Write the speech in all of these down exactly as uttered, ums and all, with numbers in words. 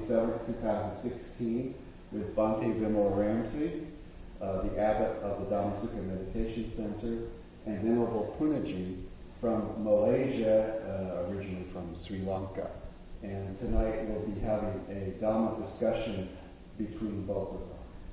twenty-seventh, two thousand sixteen, with Bhante Vimal Ramsey, uh, the abbot of the Dhammasukha Meditation Center, and Venerable Punaji from Malaysia, uh, originally from Sri Lanka. And tonight we'll be having a Dhamma discussion between both of them.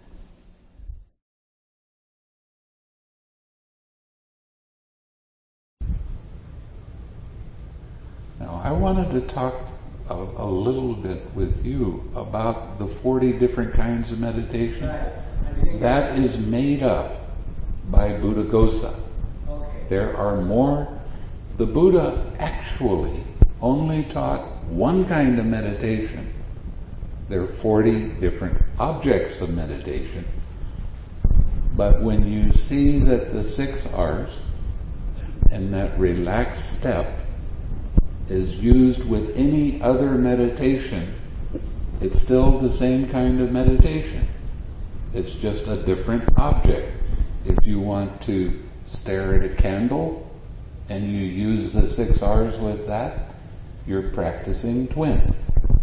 Now, I wanted to talk a, a little bit with you about the forty different kinds of meditation. Right. That is made up by Buddhaghosa. Okay. There are more. The Buddha actually only taught one kind of meditation. There are forty different objects of meditation. But when you see that the six R's and that relaxed step is used with any other meditation, it's still the same kind of meditation. It's just a different object. If you want to stare at a candle and you use the six R's with that, you're practicing twin.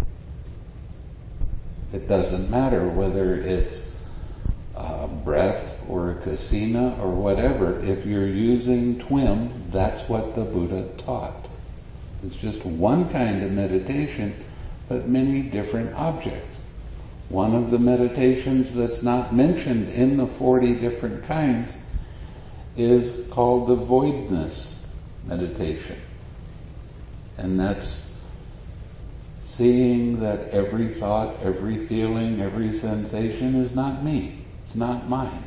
It doesn't matter whether it's a breath or a kasina or whatever. If you're using twin, that's what the Buddha taught. It's just one kind of meditation, but many different objects. One of the meditations that's not mentioned in the forty different kinds is called the voidness meditation. And that's seeing that every thought, every feeling, every sensation is not me. It's not mine.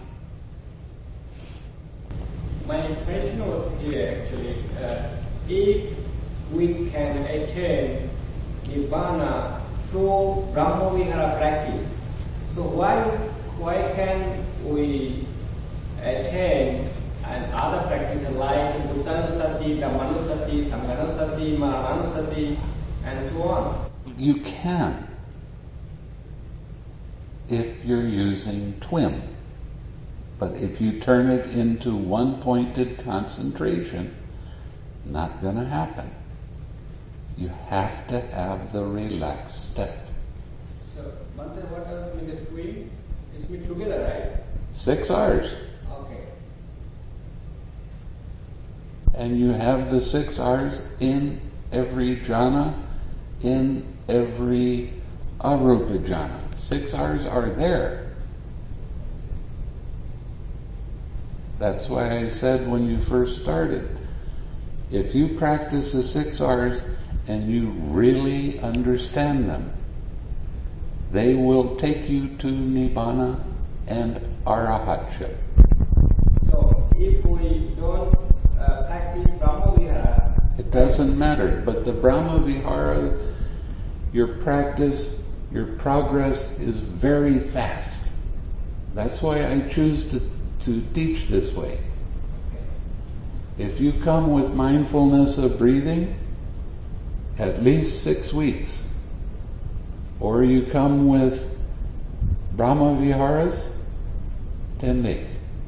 My question was here actually, uh, if we can attain Nibbana through Brahma-vihara practice, so why why can we attain and other practices like Bhutanusati, Dhammanusati, Sanghanusati, Maranusati, and so on? You can, if you're using twin. But if you turn it into one-pointed concentration, not going to happen. You have to have the relaxed step. So, Bhante, what does mean the twin? It's mean together, right? Six R's. Okay. And you have the six R's in every jhana, in every arupa jhana. Six R's are there. That's why I said when you first started, if you practice the six R's and you really understand them, they will take you to Nibbana and Arahatship. So, if we don't uh, practice Brahma-vihara, It doesn't matter, but the Brahma-vihara, your practice, your progress is very fast. That's why I choose to, to teach this way. If you come with mindfulness of breathing, at least six weeks. Or you come with Brahma Viharas, ten days.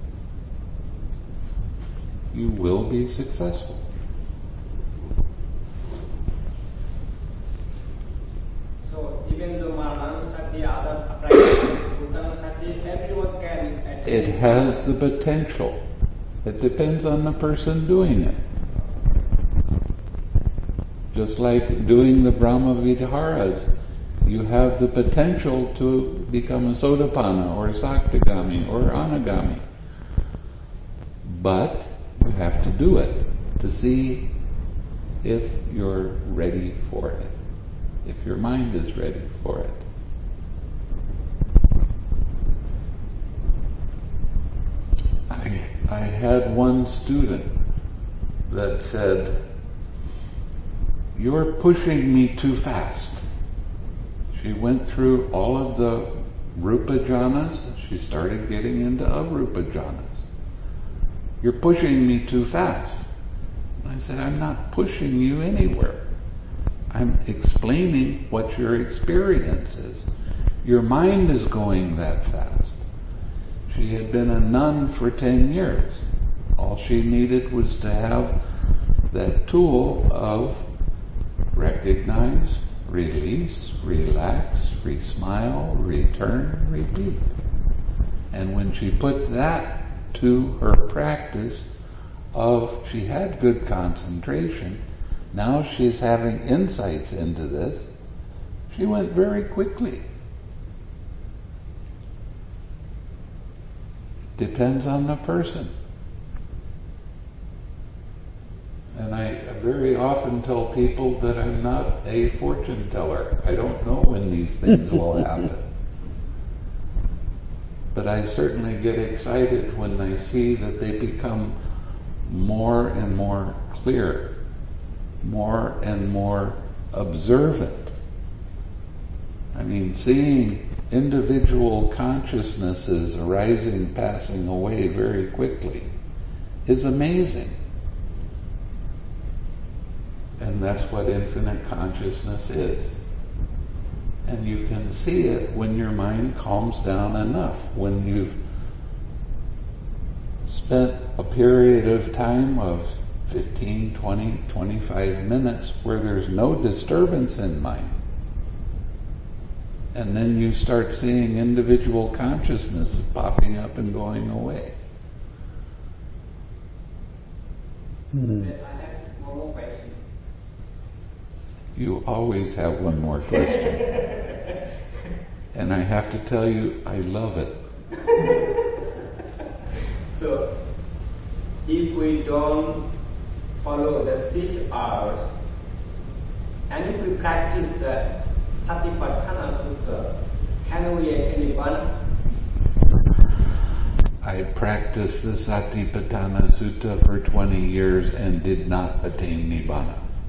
You will be successful. so even though Maranusati, other practices, Bhutanusati, everyone can attain. It has the potential. It depends on the person doing it. Just like doing the Brahma Viharas, you have the potential to become a Sotapanna or a Saktigami or Anagami. But you have to do it to see if you're ready for it, if your mind is ready for it. I, I had one student that said, "You're pushing me too fast." She went through all of the Rupa jhanas. She started getting into Arupa jhanas. "You're pushing me too fast." I said, "I'm not pushing you anywhere. I'm explaining what your experience is. Your mind is going that fast." She had been a nun for ten years. All she needed was to have that tool of recognize, release, relax, re-smile, return, repeat. And when she put that to her practice of, she had good concentration, now she's having insights into this, she went very quickly. Depends on the person. And I very often tell people that I'm not a fortune teller. I don't know when these things will happen. But I certainly get excited when I see that they become more and more clear, more and more observant. I mean, seeing individual consciousnesses arising, passing away very quickly is amazing. And that's what infinite consciousness is. And you can see it when your mind calms down enough, when you've spent a period of time of fifteen, twenty, twenty-five minutes where there's no disturbance in mind. And then you start seeing individual consciousness popping up and going away. Mm. I have one more question. You always have one more question. And I have to tell you, I love it. So, if we don't follow the six hours, and if we practice the Satipatthana Sutta, can we attain Nibbana? I practiced the Satipatthana Sutta for twenty years and did not attain Nibbana.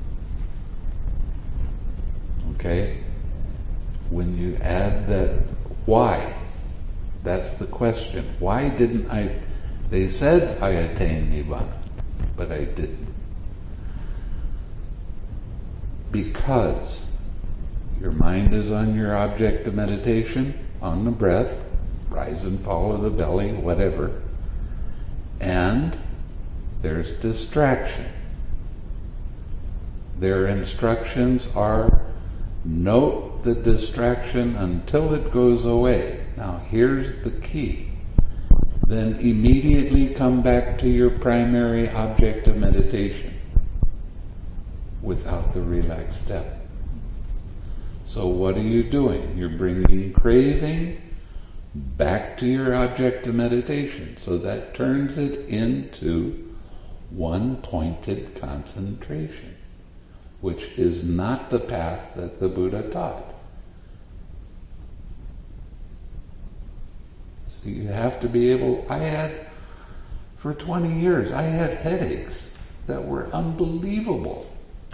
Okay? When you add that, why? That's the question. Why didn't I? They said I attained Nibbana, but I didn't. Because your mind is on your object of meditation, on the breath, rise and fall of the belly, whatever, and there's distraction. Their instructions are, note the distraction until it goes away. Now here's the key. Then immediately come back to your primary object of meditation without the relaxed step. So what are you doing? You're bringing craving back to your object of meditation. So that turns it into one pointed concentration, which is not the path that the Buddha taught. So you have to be able, I had, for twenty years, I had headaches that were unbelievable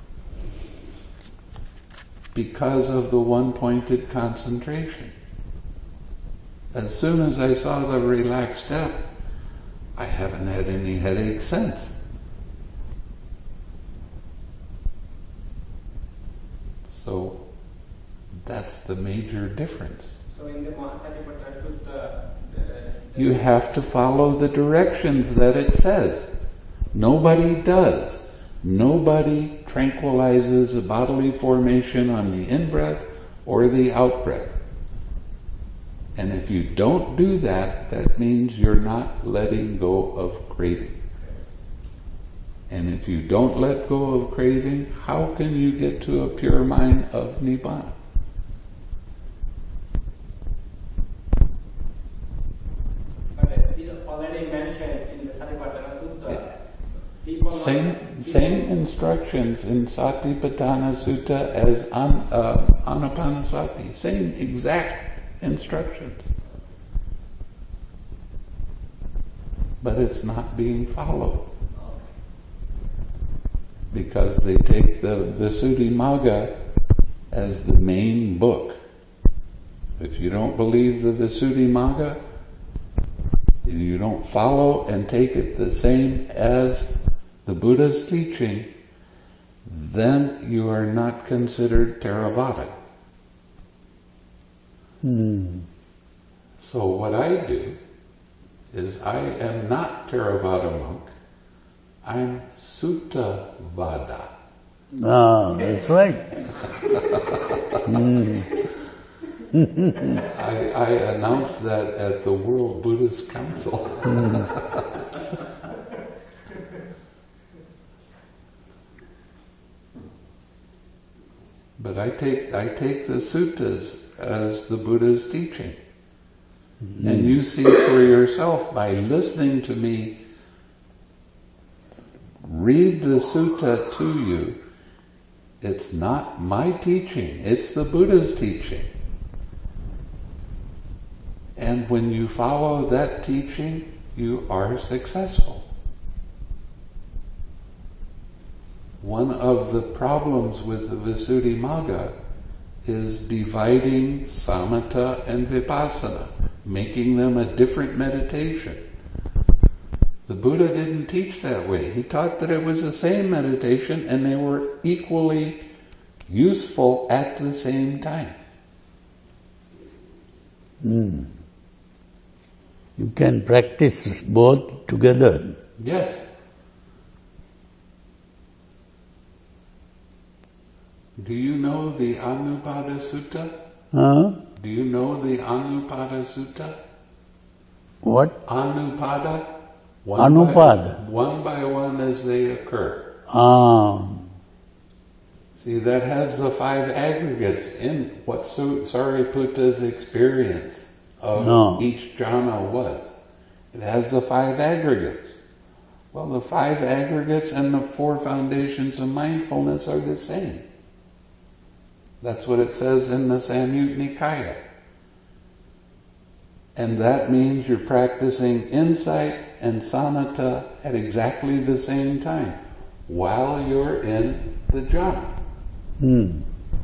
because of the one-pointed concentration. As soon as I saw the relaxed step, I haven't had any headaches since. So that's the major difference. So in the Satipatthana Sutta, you have to follow the directions that it says. Nobody does. Nobody tranquilizes a bodily formation on the in-breath or the out-breath. And if you don't do that, that means you're not letting go of craving. And if you don't let go of craving, how can you get to a pure mind of Nibbana? But it is already mentioned in the Satipatthana Sutta. Yeah. People Same, not, same instructions in Satipatthana Sutta as an, uh, Anapanasati. Same exact instructions. But it's not being followed. Because they take the Visuddhimagga as the main book. If you don't believe the Visuddhimagga, if you don't follow and take it the same as the Buddha's teaching, then you are not considered Theravada. Hmm. So what I do is I am not Theravada monk, I'm Suttavada. Ah, that's right. mm. I, I announced that at the World Buddhist Council. mm. But I take I take the suttas as the Buddha's teaching. Mm. And you see for yourself by listening to me read the sutta to you, it's not my teaching, it's the Buddha's teaching. And when you follow that teaching, you are successful. One of the problems with the Visuddhimagga is dividing samatha and vipassana, making them a different meditation. The Buddha didn't teach that way. He taught that it was the same meditation and they were equally useful at the same time. Mm. You can practice both together. Yes. Do you know the Anupada Sutta? Huh? Do you know the Anupada Sutta? What? Anupada? One Anupada. By, one by one as they occur. Ah. See, that has the five aggregates in what Sariputta's experience of no. each jhana was. It has the five aggregates. Well, the five aggregates and the four foundations of mindfulness are the same. That's what it says in the Samyutta Nikaya. And that means you're practicing insight and samatha at exactly the same time while you're in the jhana. Hmm.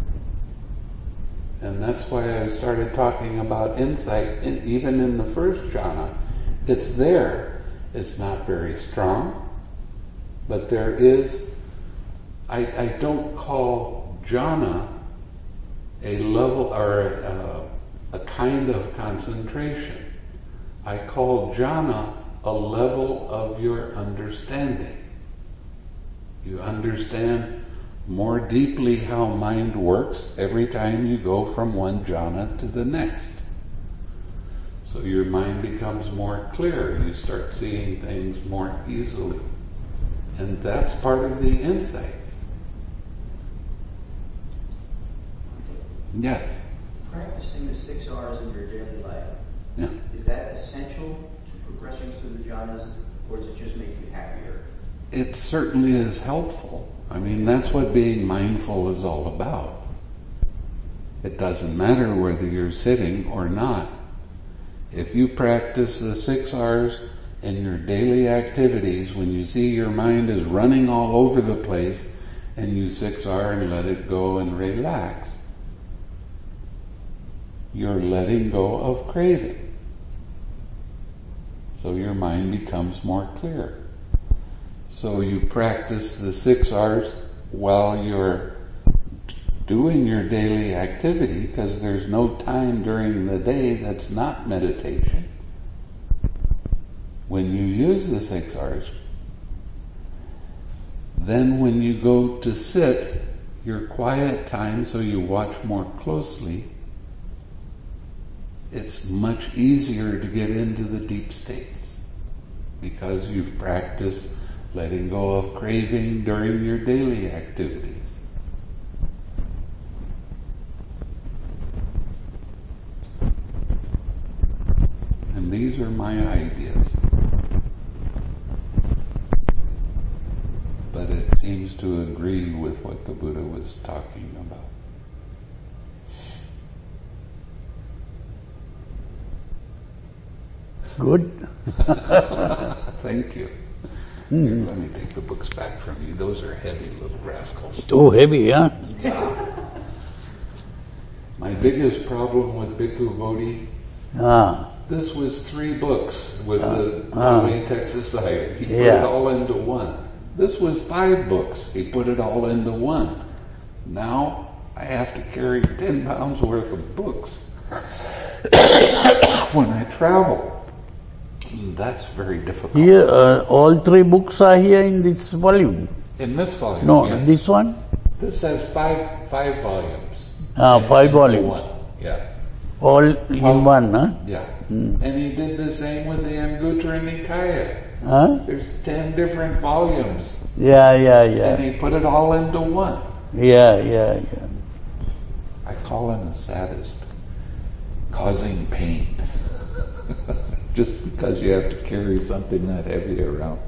And that's why I started talking about insight in, even in the first jhana. It's there. It's not very strong, but there is, I, I don't call jhana a level or a, a kind of concentration. I call jhana a level of your understanding. You understand more deeply how mind works every time you go from one jhana to the next. So your mind becomes more clear. You start seeing things more easily. And that's part of the insights. Yes? Practicing the six R's in your daily life, Yeah. is that essential to progressing through the jhanas, or does it just make you happier? It certainly is helpful. I mean, that's what being mindful is all about. It doesn't matter whether you're sitting or not. If you practice the six R's in your daily activities, when you see your mind is running all over the place, and you six R and let it go and relax, you're letting go of craving. So your mind becomes more clear. So you practice the six R's while you're doing your daily activity, because there's no time during the day that's not meditation. When you use the six R's, then when you go to sit, your quiet time, so you watch more closely, it's much easier to get into the deep states because you've practiced letting go of craving during your daily activities. And these are my ideas. But it seems to agree with what the Buddha was talking about. Good. Thank you. Mm. Here, let me take the books back from you. Those are heavy little rascals. Too heavy, huh? Yeah. My biggest problem with Bhikkhu Bodhi, Ah. this was three books with Ah. the Ah. Latex Society. He put Yeah. it all into one. This was five books. He put it all into one. Now I have to carry ten pounds worth of books when I travel. That's very difficult. Here, uh, all three books are here in this volume. In this volume, No, yes. this one? This has five five volumes. Ah, five Into volumes. one. Yeah. All in one, huh? Yeah. And he did the same with the Anguttara Nikaya. Huh? There's ten different volumes. Yeah, yeah, And yeah. he put it all into one. Yeah, yeah, yeah. I call him a sadist. Causing pain. Just because you have to carry something that heavy around.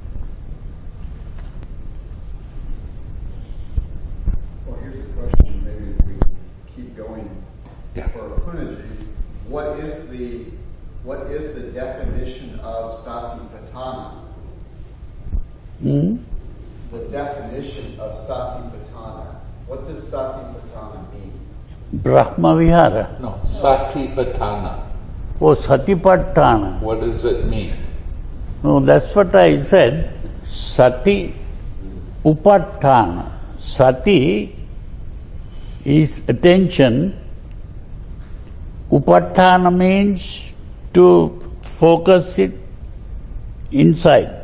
Well, here's a question, maybe if we keep going. Yeah. For Punaji, what is the what is the definition of satipatthana? Hmm? The definition of satipatthana. What does satipatthana mean? Brahma Vihara. No, Satipatthana. Oh, Satipatthana. What does it mean? No, that's what I said. Sati Upatthana. Sati is attention. Upatthana means to focus it inside.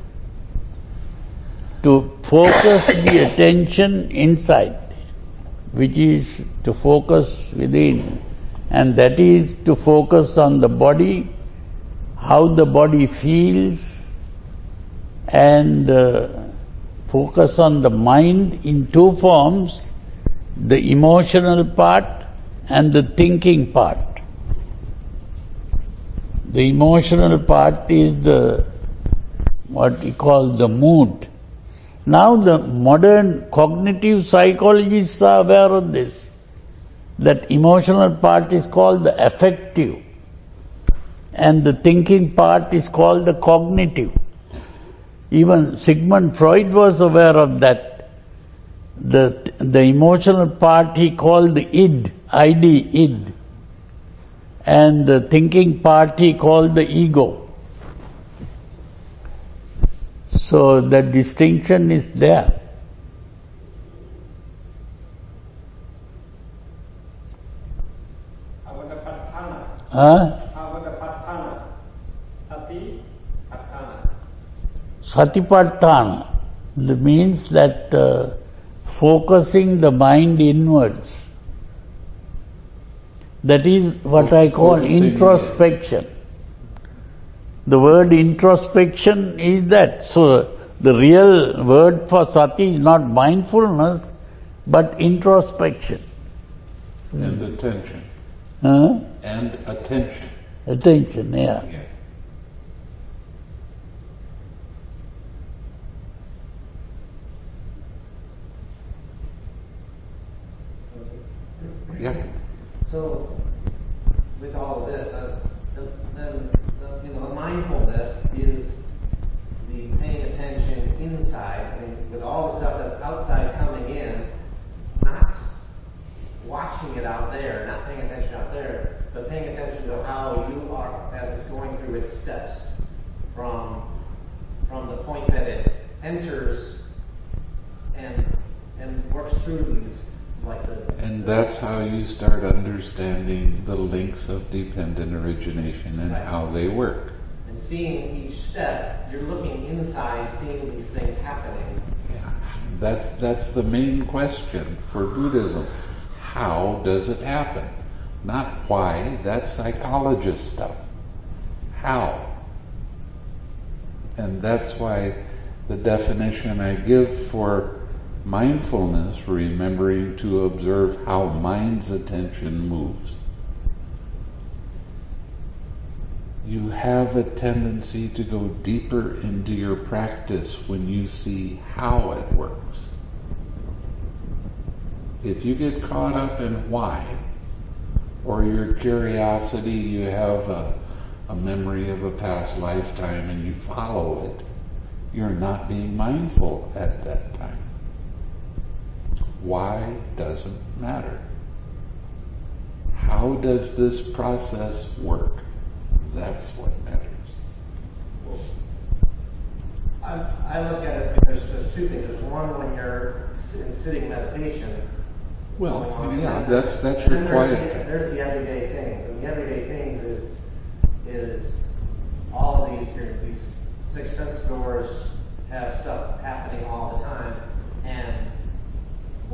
To focus the attention inside, which is to focus within, and that is to focus on the body, how the body feels, and uh, focus on the mind in two forms, the emotional part and the thinking part. The emotional part is the, what we call the mood. Now the modern cognitive psychologists are aware of this, that emotional part is called the affective and the thinking part is called the cognitive. Even Sigmund Freud was aware of that. The, the emotional part he called the id, id, id, and the thinking part he called the ego. So the distinction is there. How about the patthana? Huh? How about the patthana? Sati, patthana. Satipatthana means that uh, focusing the mind inwards. That is what I call Focusing, introspection. The word introspection is that. So the real word for sati is not mindfulness, but introspection. And attention. Huh? And attention. Attention, yeah. Yeah. Yeah. So, with all of this, uh, the, then the, you know, mindfulness is the paying attention inside. I mean, with all the stuff that's outside coming in, not watching it out there, not paying attention out there, but paying attention to how you are as it's going through its steps, from from the point that it enters and and works through these. Like the, And that's how you start understanding the links of dependent origination and Right. how they work. and seeing each step, you're looking inside, seeing these things happening. Yeah. That's that's the main question for Buddhism. How does it happen? Not why, that's psychologist stuff. How? And that's why the definition I give for mindfulness, remembering to observe how mind's attention moves. You have a tendency to go deeper into your practice when you see how it works. If you get caught up in why, or your curiosity, you have a, a memory of a past lifetime and you follow it, you're not being mindful at that time. Why doesn't matter. How does this process work? That's what matters. I, I look at it, there's, there's two things. There's one, when you're in sitting meditation. Well, going on, yeah, and that's that's and your then quiet there's the, time. there's the everyday things, and the everyday things is is all of these your, these six sense doors have stuff happening all the time, and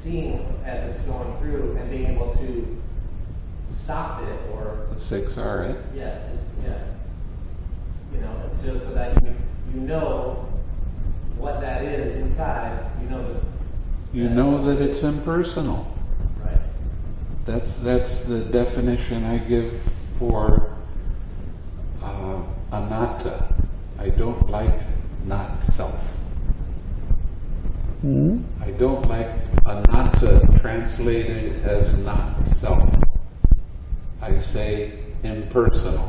seeing as it's going through and being able to stop it or The six are it. yeah, to, yeah, you know, so so that you you know what that is inside. You know the You know that it's impersonal. right. That's that's the definition I give for uh, anatta. I don't like not self. Hmm? I don't like anatta translated as not self. I say impersonal.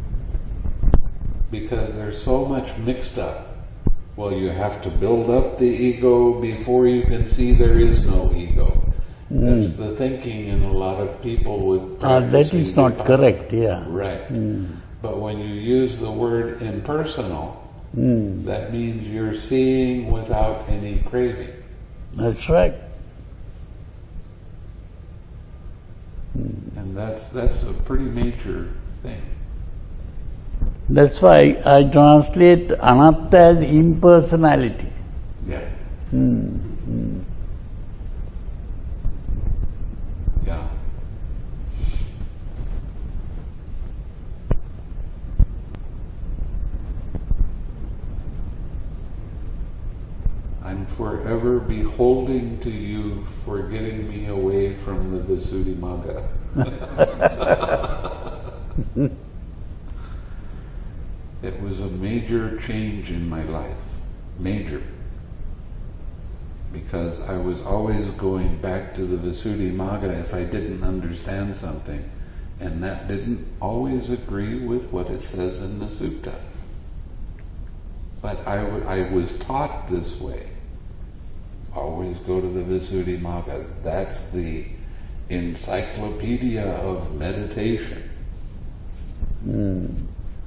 Because there's so much mixed up. Well, you have to build up the ego before you can see there is no ego. Mm. That's the thinking in a lot of people with Ah, that practicing is not vipassana. correct, yeah. Right. Mm. But when you use the word impersonal, Mm. that means you're seeing without any craving. That's right. And that's that's a pretty major thing. That's why I translate anatta as impersonality. Yeah. Mm. Mm. Yeah. I'm forever beholding to you for getting me away from the Visuddhimagga. It was a major change in my life. Major. Because I was always going back to the Visuddhimagga if I didn't understand something. And that didn't always agree with what it says in the sutta. But I, w- I was taught this way. Always go to the Visuddhimagga. That's the encyclopedia of meditation. Mm.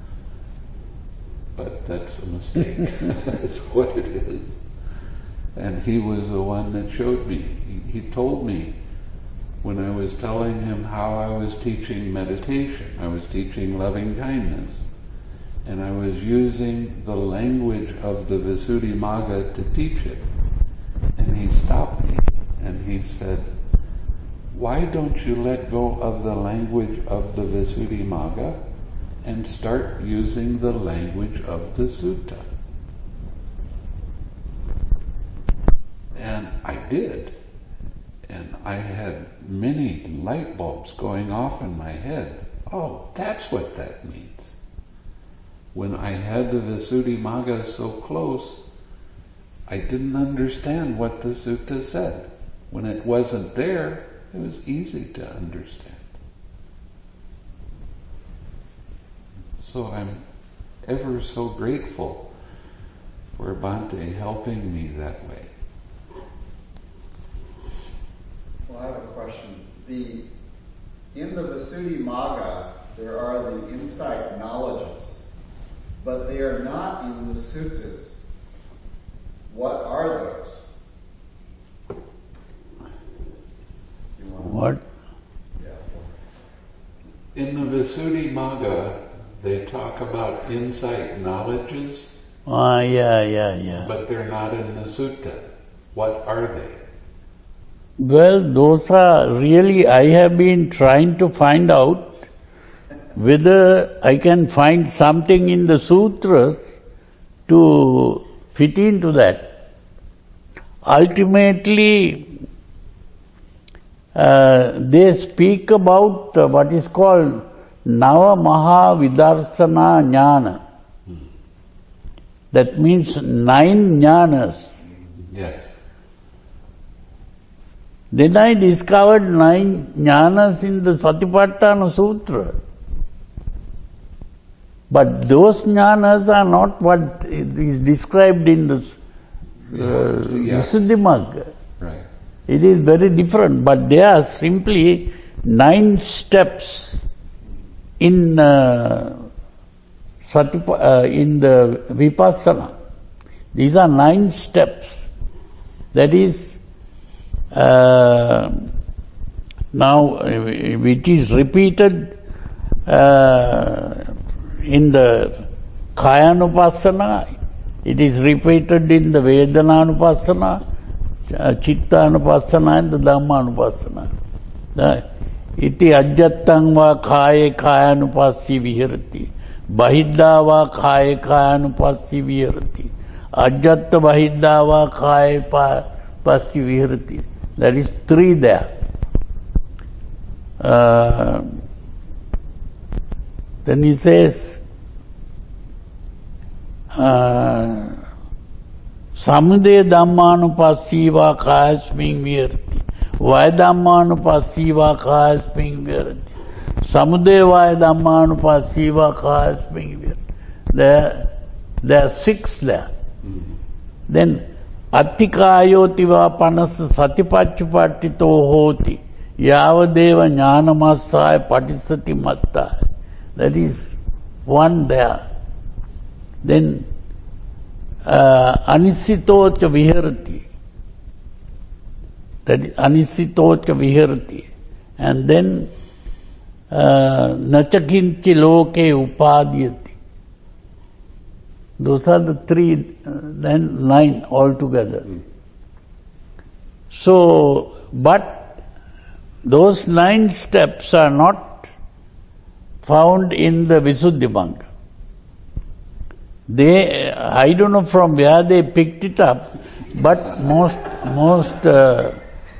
But that's a mistake. That's what it is. And he was the one that showed me. He, he told me when I was telling him how I was teaching meditation. I was teaching loving kindness. And I was using the language of the Visuddhimagga to teach it. And he stopped me and he said, why don't you let go of the language of the Visuddhimagga and start using the language of the sutta? And I did. And I had many light bulbs going off in my head. Oh, that's what that means. When I had the Visuddhimagga so close, I didn't understand what the sutta said. When it wasn't there, it was easy to understand. So I'm ever so grateful for Bhante helping me that way. Well, I have a question. The in the Visuddhimagga, there are the insight knowledges, but they are not in the suttas. What are those? You want What? Yeah. In the Visuddhimagga, they talk about insight knowledges, Ah, yeah, yeah, yeah. but they're not in the sutta. What are they? Well, those are really, I have been trying to find out whether I can find something in the sutras to fit into that. Ultimately, uh, they speak about uh, what is called Nava Maha Vidarsana Jnana. That means nine jnanas. Yes. Then I discovered nine jnanas in the Satipatthana Sutra. But those jnanas are not what is described in the uh, Yeah. Visuddhimagga. Right. It is very different, but they are simply nine steps in uh, Satipa, uh, in the Vipassana. These are nine steps. That is, uh, now it is repeated uh, in the Kayanupassana, it is repeated in the Vedananupassana, Chittanupassana and the Dhammanupassana. Iti ajjattang va khaye khayanupassi viharati. Bahidda va khaye khayanupassi viharati. Ajjatta bahidda va khaye passi viharati. That is three there. Uh, then he says, uh, Samudaya Dhammanupassiva Kayasming Virati. Vaya Dhammanupassiva Kayasming Virati. Samudaya Vaya Dhammanupassiva Kayasming Virati. There, there are six there. Mm-hmm. Then Attikayotiva Panas Satipachupatito Hoti. Yavadeva Jnanamasaya Patisati Matta. That is one there. Then uh, Anisitocha Viharati. That is Anisitocha Viharati. And then uh, Nachakinchi Loke Upadhyati. Those are the three, uh, then nine altogether. Mm. So, but those nine steps are not found in the Visuddhimagga. They, I don't know from where they picked it up, but most, most, uh,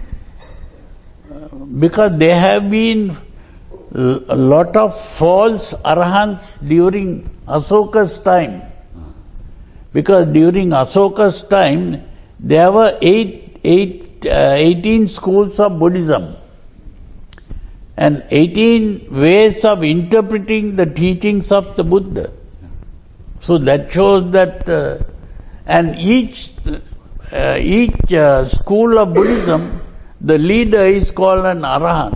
because there have been a lot of false arahants during Asoka's time. Because during Asoka's time, there were eight, eight, uh, eighteen schools of Buddhism. And eighteen ways of interpreting the teachings of the Buddha. So that shows that, uh, and each uh, each uh, school of Buddhism, the leader is called an Arahant.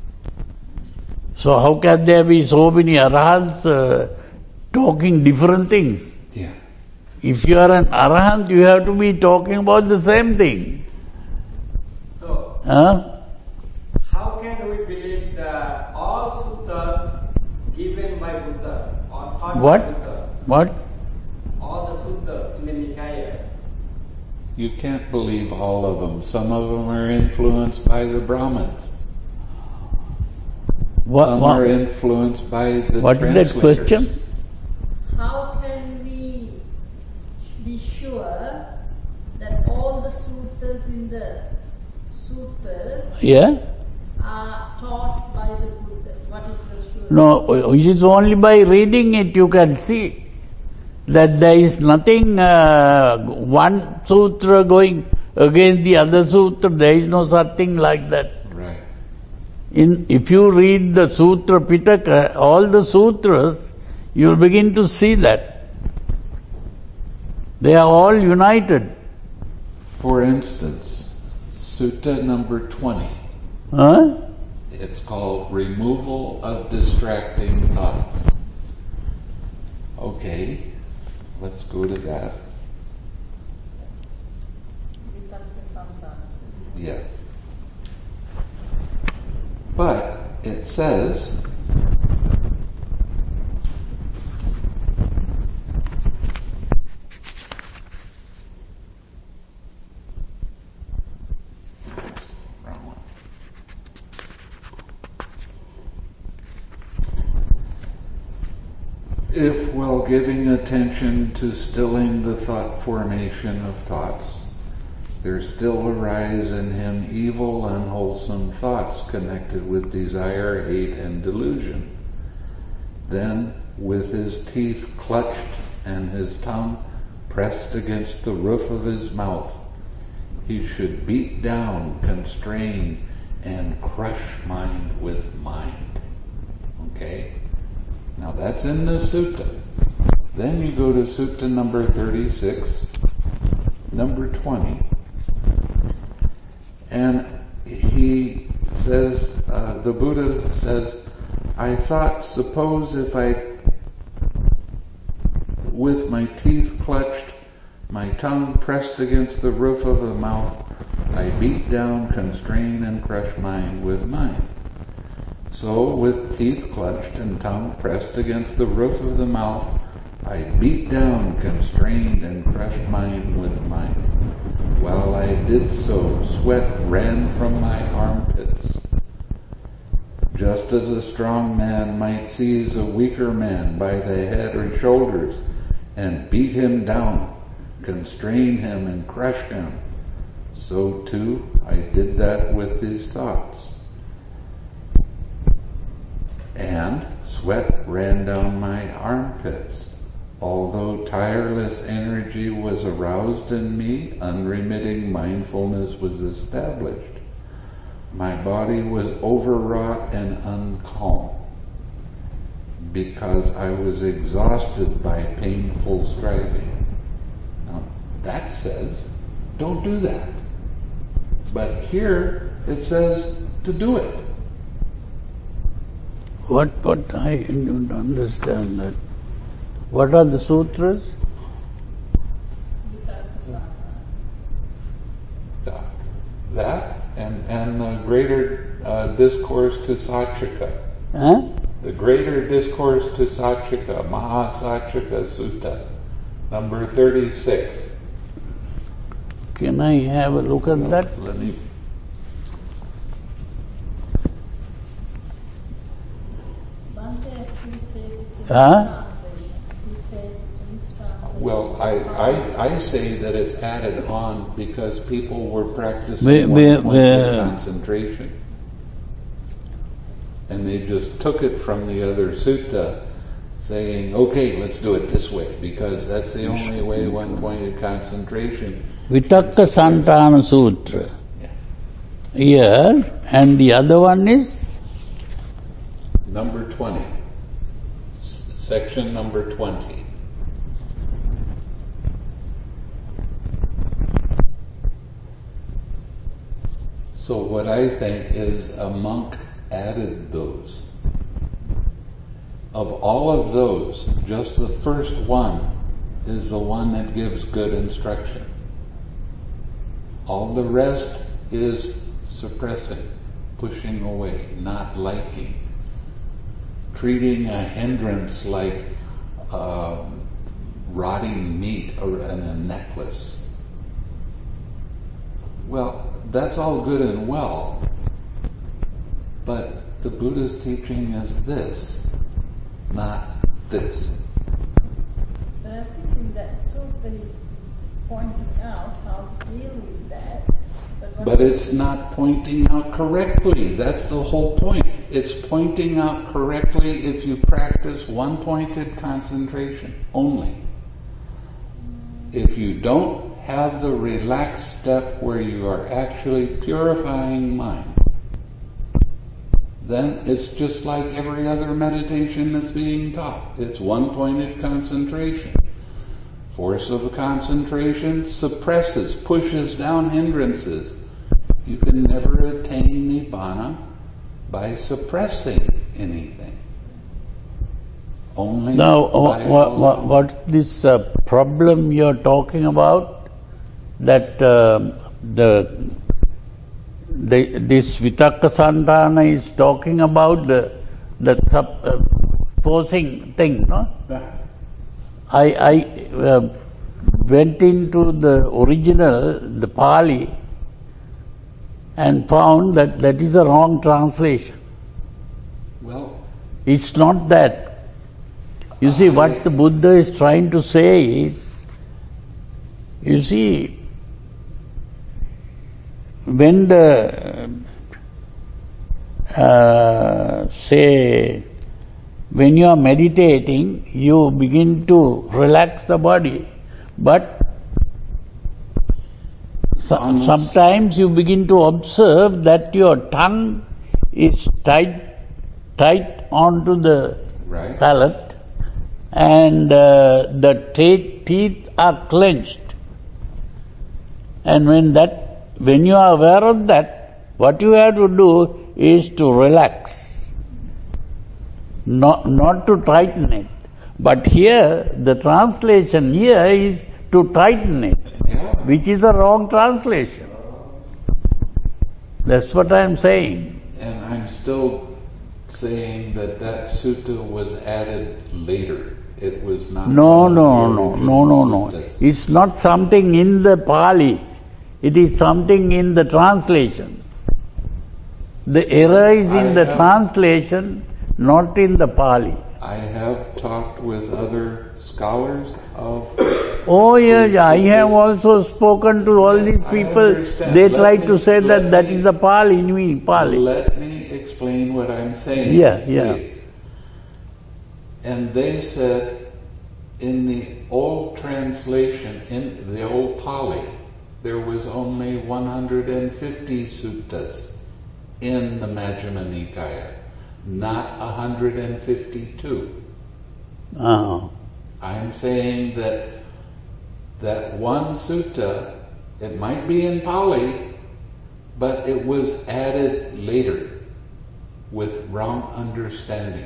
So how can there be so many Arahants uh, talking different things? Yeah. If you are an Arahant, you have to be talking about the same thing. So, huh? how can we believe that all suttas given by Buddha or taught What? by Buddha? What? All the suttas in the Nikayas. You can't believe all of them. Some of them are influenced by the Brahmins. What, Some what? are influenced by the What is that question? How can we be sure that all the suttas in the suttas Yeah? are taught by the Buddha? What is the surety? No, it is only by reading it you can see that there is nothing, uh, one sutra going against the other sutra. There is no such thing like that. Right. In, if you read the Sutra Pitaka, all the sutras, you will begin to see that. They are all united. For instance, Sutta number twenty. Huh? It's called Removal of Distracting Thoughts. Okay, let's go to that. Yes. But it says, wrong one. If while giving attention to stilling the thought formation of thoughts, there still arise in him evil, unwholesome thoughts connected with desire, hate, and delusion, then, with his teeth clutched and his tongue pressed against the roof of his mouth, he should beat down, constrain, and crush mind with mind. Okay? Now that's in the sutta. Then you go to sutta number thirty-six, number twenty. And he says, uh, the Buddha says, I thought, suppose if I, with my teeth clutched, my tongue pressed against the roof of the mouth, I beat down, constrain, and crush mind with mind. So, with teeth clutched and tongue pressed against the roof of the mouth, I beat down, constrained, and crushed mind with mind. While I did so, sweat ran from my armpits. Just as a strong man might seize a weaker man by the head or shoulders and beat him down, constrain him and crush him, so too I did that with these thoughts. And sweat ran down my armpits. Although tireless energy was aroused in me, unremitting mindfulness was established. My body was overwrought and uncalm because I was exhausted by painful striving. Now, that says, don't do that. But here it says to do it. What, what, I don't understand that. What are the sutras? That and, and the greater uh, discourse to Sachika. Huh? The greater discourse to Sachika, Mahasachika Sutta, number thirty-six. Can I have a look at that? Let me. Bhante actually says it's a Huh? mistranslation. He says it's a mistranslation. Well, I, I, I say that it's added on because people were practicing Where- where- one-pointed where- concentration. And they just took it from the other sutta, saying, okay, let's do it this way, because that's the only way one-pointed concentration. Vitakka Santana Sutra. Yeah. Yes, and the other one is? Number twenty. S- Section number twenty. So what I think is a monk added those. Of all of those, just the first one is the one that gives good instruction. All the rest is suppressing, pushing away, not liking, treating a hindrance like uh, rotting meat or in a necklace. Well, that's all good and well, but the Buddha's teaching is this, not this. But I think in that sutra he's pointing out how to deal with that. But, what But it's not pointing out correctly. That's the whole point. It's pointing out correctly if you practice one-pointed concentration only. If you don't have the relaxed step where you are actually purifying mind, then it's just like every other meditation that's being taught. It's one-pointed concentration. Force of concentration suppresses, pushes down hindrances. You can never attain Nibbana by suppressing anything. Only Now, by what, what, what this uh, problem you're talking about? That uh, the, the this Vitakka Santana is talking about the the sub, uh, forcing thing, no? I I uh, went into the original, the Pali, and found that that is a wrong translation. Well, It's not that. You see, what the Buddha is trying to say is, you see, when the, uh, say, when you are meditating, you begin to relax the body, but so, sometimes you begin to observe that your tongue is tight, tight onto the right. palate, and uh, the te- teeth are clenched. And when that, when you are aware of that, what you have to do is to relax, not, not to tighten it. But here, the translation here is to tighten it, Yeah. which is a wrong translation. That's what I am saying. And I'm still saying that that sutta was added later. It was not. No, one of no, the no, original no, no, no. suttas. It's not something in the Pali. It is something in the translation. The error is in I the have- translation, not in the Pali. I have talked with other scholars of. Oh yes, I have also spoken to all these I people. understand. They Let try me- to say let that that me- is the Pali, in me, Pali. Let me explain what I'm saying. Yeah, yeah. please. And they said in the old translation, in the old Pali, there was only one hundred fifty suttas in the Majjhima Nikaya, not one hundred fifty-two. Ah. I'm saying that that one sutta, it might be in Pali, but it was added later with wrong understanding.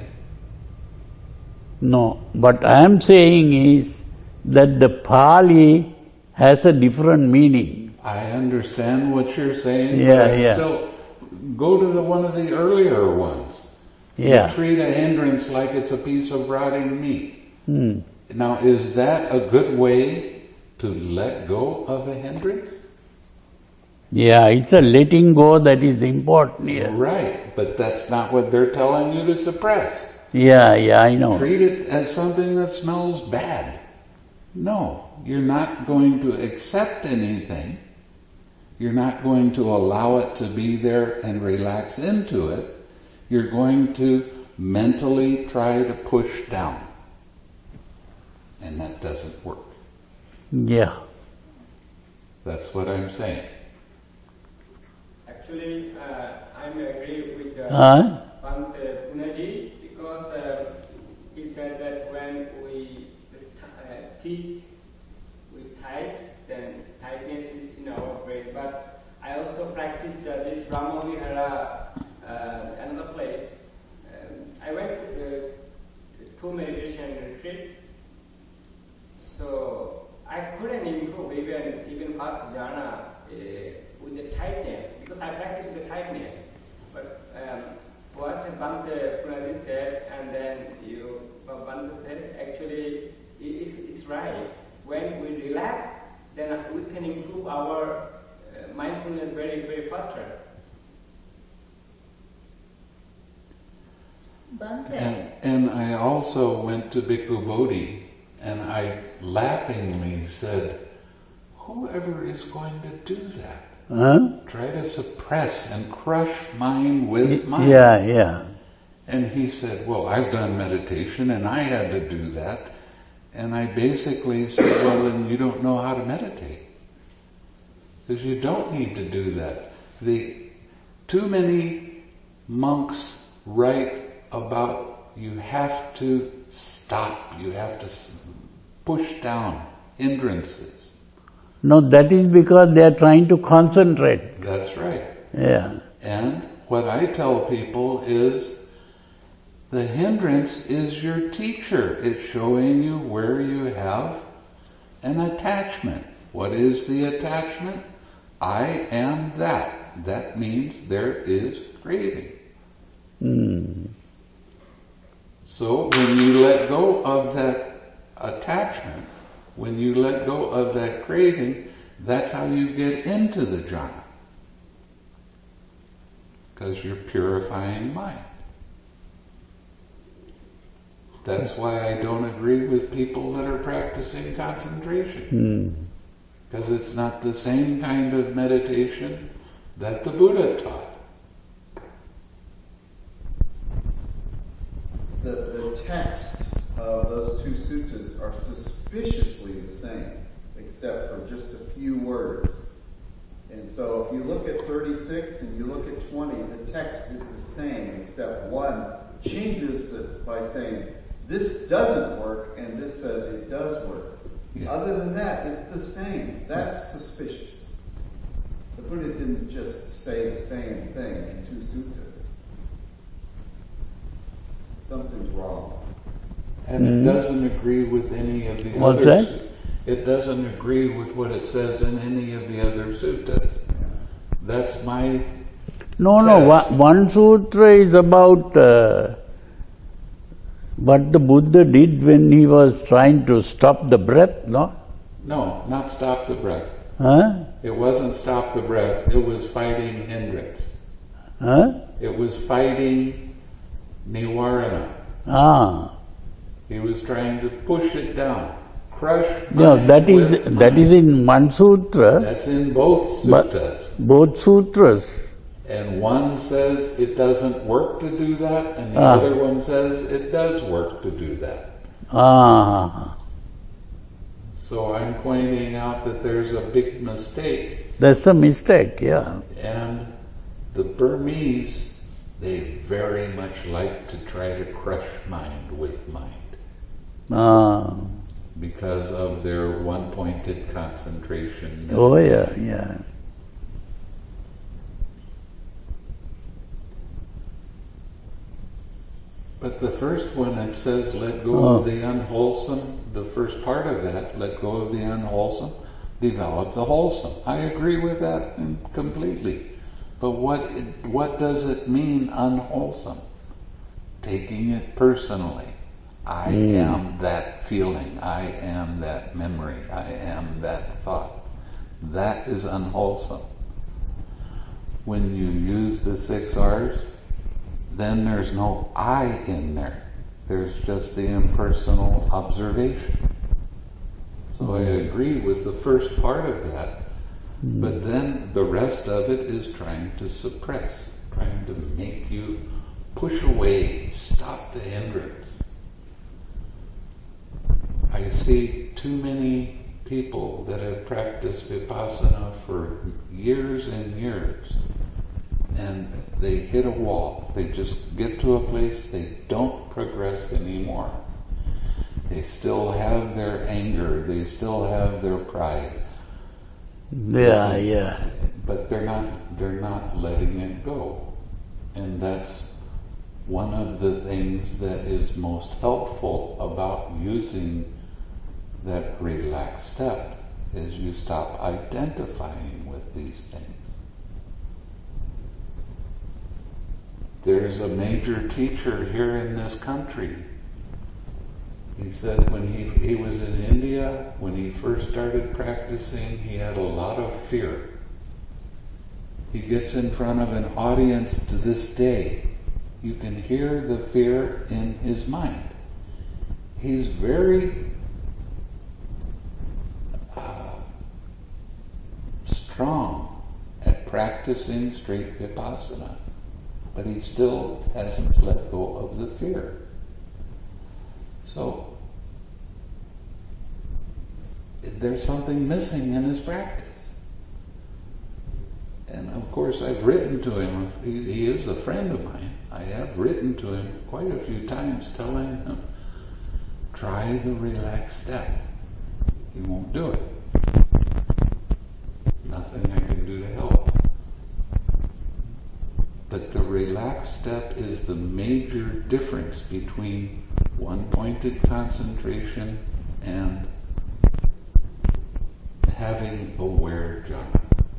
No, what I am saying is that the Pali has a different meaning. I understand what you're saying, Yeah, but I yeah. still go to the one of the earlier ones. Yeah. You treat a hindrance like it's a piece of rotting meat. Hmm. Now, is that a good way to let go of a hindrance? Yeah, it's a letting go that is important here. Right, but that's not what they're telling you to suppress. Yeah, yeah, I know. Treat it as something that smells bad. No, you're not going to accept anything. You're not going to allow it to be there and relax into it. You're going to mentally try to push down. And that doesn't work. Yeah. That's what I'm saying. Actually, uh, I'm agree with uh, Huh? Bhante Punaji because uh, he said that when we the t- uh, teeth we tight, then tightness is in our brain. But I also practiced uh, this Brahma Vihara uh, another place. Um, I went to the, the two meditation retreat, so I couldn't improve even even fast jhana uh, with the tightness because I practiced with the tightness. But um, what Bhante Punaji said, and then you Bhante said, actually is is right. When we relax, then we can improve our uh, mindfulness very very faster. Bhante. And, and I also went to Bhikkhu Bodhi and I laughingly said, whoever is going to do that? Huh? Try to suppress and crush mind with mind. Yeah, yeah. And he said, well, I've done meditation and I had to do that. And I basically said, well, then you don't know how to meditate. Because you don't need to do that. The too many monks write about you have to stop, you have to push down hindrances. No, that is because they are trying to concentrate. That's right. Yeah. And what I tell people is the hindrance is your teacher. It's showing you where you have an attachment. What is the attachment? I am that. That means there is craving. Mm. So when you let go of that attachment, when you let go of that craving, that's how you get into the jhana. Because you're purifying mind. That's why I don't agree with people that are practicing concentration. Because it's not the same kind of meditation that the Buddha taught. The, the text of those two suttas are suspiciously the same, except for just a few words. And so if you look at thirty-six and you look at twenty, the text is the same, except one changes it by saying, this doesn't work, and this says it does work. Yeah. Other than that, it's the same. That's suspicious. The Buddha didn't just say the same thing in two suttas. Something's wrong. And it doesn't agree with any of the What's others. that? It doesn't agree with what it says in any of the other suttas. That's my... No, no, Yes. one, one sutra is about uh, what the Buddha did when he was trying to stop the breath, no? No, not stop the breath. Huh? It wasn't stop the breath, it was fighting hindrance. Huh? It was fighting nivarana. Ah. He was trying to push it down, crush. No, that is with that is in one sutra. That's in both But suttas. both sutras. And one says it doesn't work to do that, and the Ah. other one says it does work to do that. Ah. So I'm pointing out that there's a big mistake. That's a mistake, yeah. And the Burmese, they very much like to try to crush mind with mind Ah. because of their one-pointed concentration. Oh yeah, yeah. But the first one, it says, let go Oh. of the unwholesome. The first part of that, let go of the unwholesome, develop the wholesome. I agree with that completely. But what what does it mean, unwholesome? Taking it personally. I Mm. am that feeling. I am that memory. I am that thought. That is unwholesome. When you use the six R's, then there's no I in there. There's just the impersonal observation. So I agree with the first part of that, but then the rest of it is trying to suppress, trying to make you push away, stop the hindrance. I see too many people that have practiced Vipassana for years and years, and they hit a wall. They just get to a place they don't progress anymore. They still have their anger, they still have their pride. Yeah, yeah. But they're not they're not letting it go. And that's one of the things that is most helpful about using that relaxed step, is you stop identifying with these things. There's a major teacher here in this country. He said when he, he was in India, when he first started practicing, he had a lot of fear. He gets in front of an audience to this day. You can hear the fear in his mind. He's very uh, strong at practicing straight Vipassana, but he still hasn't let go of the fear. So, there's something missing in his practice. And of course, I've written to him. He, he is a friend of mine. I have written to him quite a few times telling him, try the relaxed step. He won't do it. Nothing I can do to help. But the relaxed step is the major difference between one-pointed concentration and having aware jhana.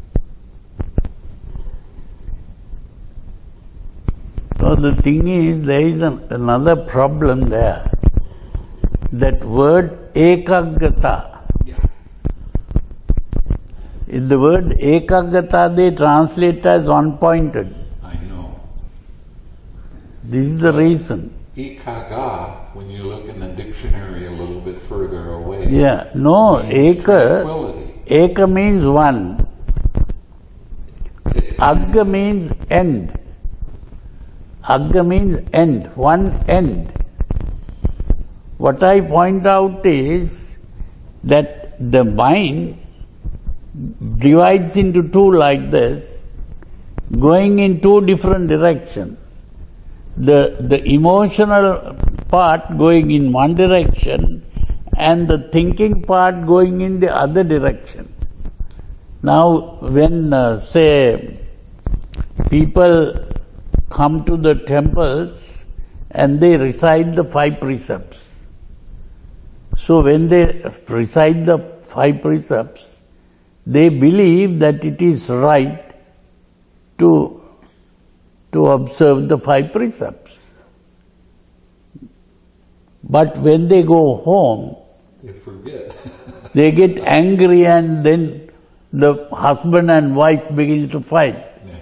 So the thing is, there is an, another problem there. That word ekaggata. Yeah. In the word ekaggata, they translate as one-pointed. I know. This is the reason. Ekaga, when you look in the dictionary a little bit further away. Yeah, no, means eka, tranquility. eka means one. Agga means end. Agga means end, one end. What I point out is that the mind divides into two like this, going in two different directions. The, the emotional part going in one direction and the thinking part going in the other direction. Now, when, uh, say, people come to the temples and they recite the five precepts. So when they recite the five precepts, they believe that it is right to, to observe the five precepts. But when they go home, They forget. they get angry and then the husband and wife begin to fight.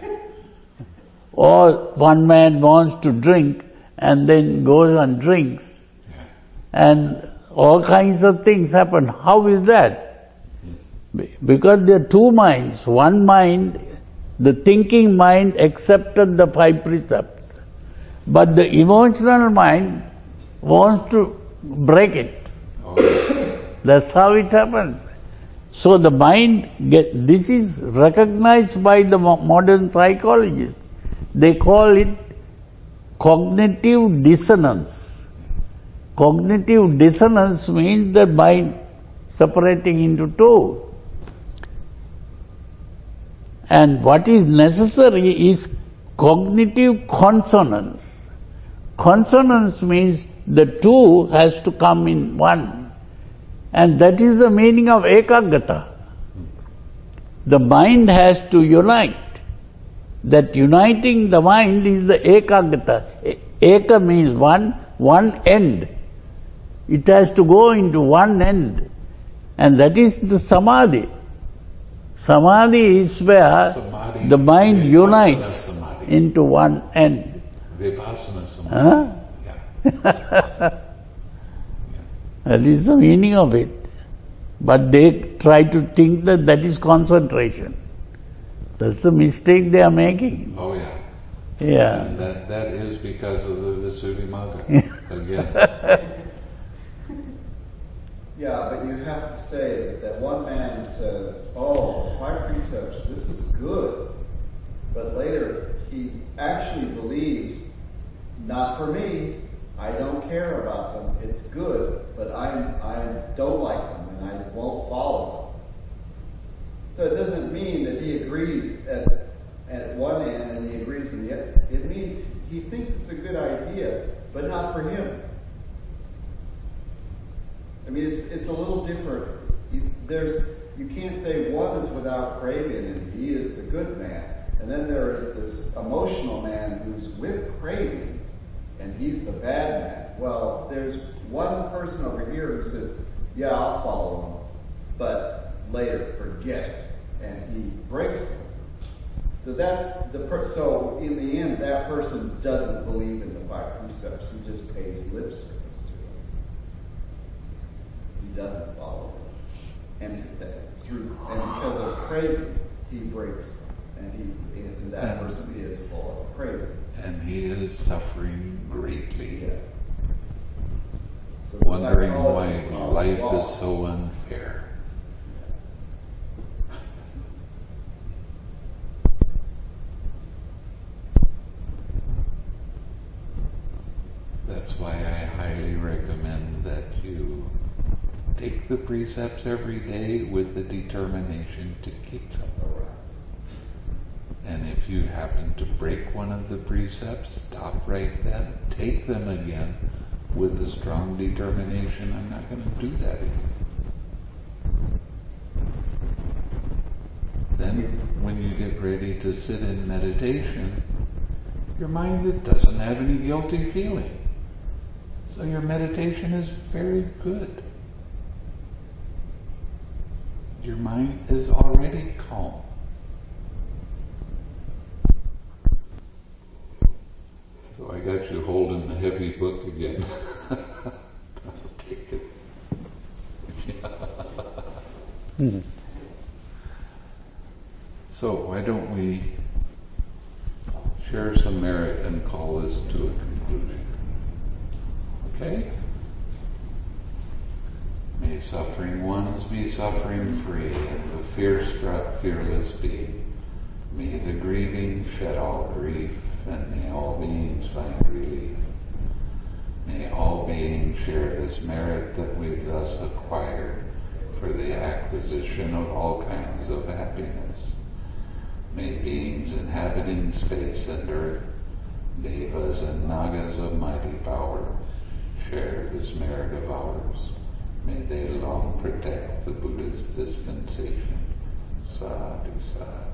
Or one man wants to drink and then goes and drinks. And all kinds of things happen. How is that? Because there are two minds. One mind, the thinking mind, accepted the five precepts. But the emotional mind wants to break it. That's how it happens. So the mind, get, this is recognized by the modern psychologists. They call it cognitive dissonance. Cognitive dissonance means the mind separating into two. And what is necessary is cognitive consonance. Consonance means the two has to come in one. And that is the meaning of ekaggata. The mind has to unite. That uniting the mind is the ekaggata. Eka means one, one end. It has to go into one end. And that is the samadhi. Samadhi is where samadhi, the mind unites into one end. Vipassana samadhi. Huh? Yeah. That is the meaning of it. But they try to think that that is concentration. That's the mistake they are making. Oh yeah. Yeah. And that, that is because of the Visuddhimagga. Again. Yeah, but you have to say that, that one man says, oh, five precepts, this is good. But later, he actually believes, not for me, I don't care about them, it's good, but I I don't like them and I won't follow them. So it doesn't mean that he agrees at, at one end and he agrees in the other. It means he thinks it's a good idea, but not for him. I mean, it's it's a little different. You, there's you can't say one is without craving and he is the good man, and then there is this emotional man who's with craving, and he's the bad man. Well, there's one person over here who says, "Yeah, I'll follow him," but later forget, and he breaks them. So that's the per- so in the end, that person doesn't believe in the five precepts. He just pays lip service to them. He doesn't follow them, and that, through and because of craving, he breaks them, and he and that person is full of craving, and he is suffering greatly, yeah. So the wondering why psychologist is life wrong. is so unfair. That's why I highly recommend that you take the precepts every day with the determination to keep them. And if you happen to break one of the precepts, stop right then, take them again with the strong determination, I'm not going to do that again. Then when you get ready to sit in meditation, your mind it doesn't have any guilty feeling. So your meditation is very good. Your mind is already calm. So I got you holding the heavy book again. I'll take it. Mm-hmm. So why don't we share some merit and call this to a conclusion? Okay? May suffering ones be suffering free, and the fear-struck fearless be. May the grieving shed all grief, and may all beings find relief. May all beings share this merit that we've thus acquired for the acquisition of all kinds of happiness. May beings inhabiting space and earth, devas and nagas of mighty power, share this merit of ours. May they long protect the Buddha's dispensation. Sadhu, sadhu.